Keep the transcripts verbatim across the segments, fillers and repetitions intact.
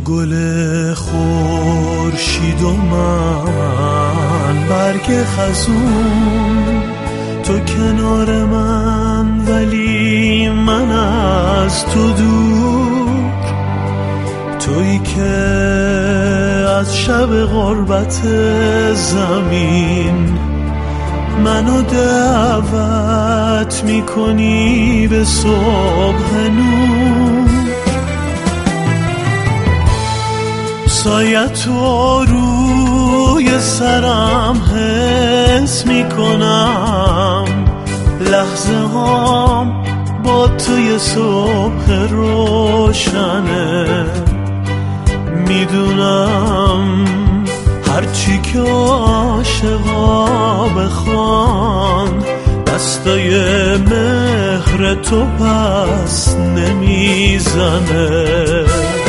گل خورشید و من برگ خزون، تو کنار من ولی من از تو دور، تویی که از شب غربت زمین منو دعوت میکنی به صبح نور. سایت تو روی سرم حس میکنم، لحظه هام با توی صبح روشنه، میدونم هرچی که عاشقا بخوان دستای مهر تو پس نمیزنه.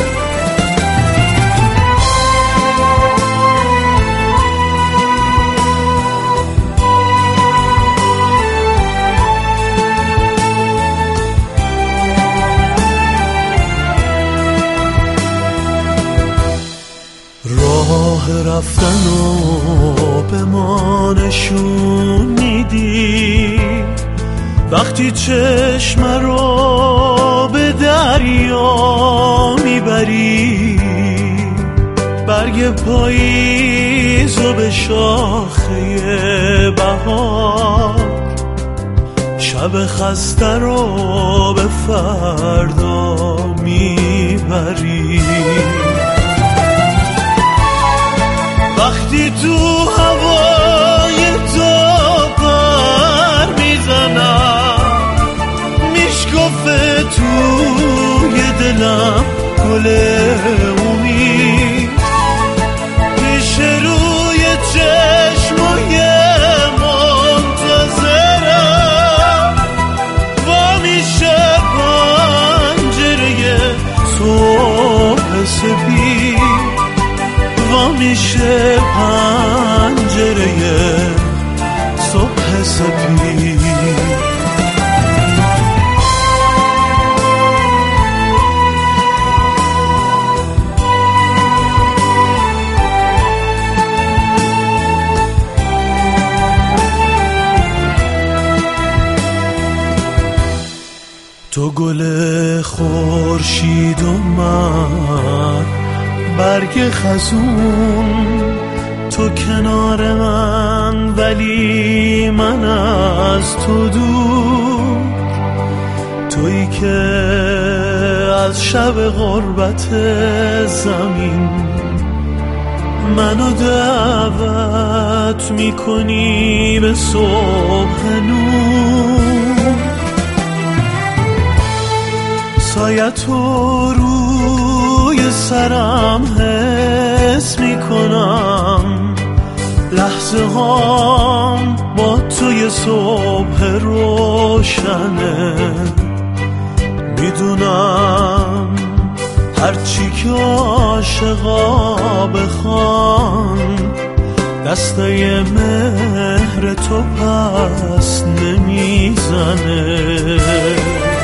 راه رفتن و به ما نشون میدی، وقتی چشم رو به دریا میبری، برگ پاییز و به شاخه بهار، شب خسته رو به فردا میبری. وقتی تو هوای تو پر میزنم، میشکفه توی دلم گل امید، پیش روی چشمای منتظرم و میشه پنجره صبح سپید، میشه پنجره صبح سپید. تو گل خورشید و من برگ خزون، تو کنار من ولی من از تو دور، تویی که از شب غربت زمین منو دعوت میکنی به صبح نور. سایت تو روی سرم حس میکنم، لحظه هام با توی صبح روشنه، میدونم هرچی که عاشقا بخوان دستای مهر تو پس نمیزنه.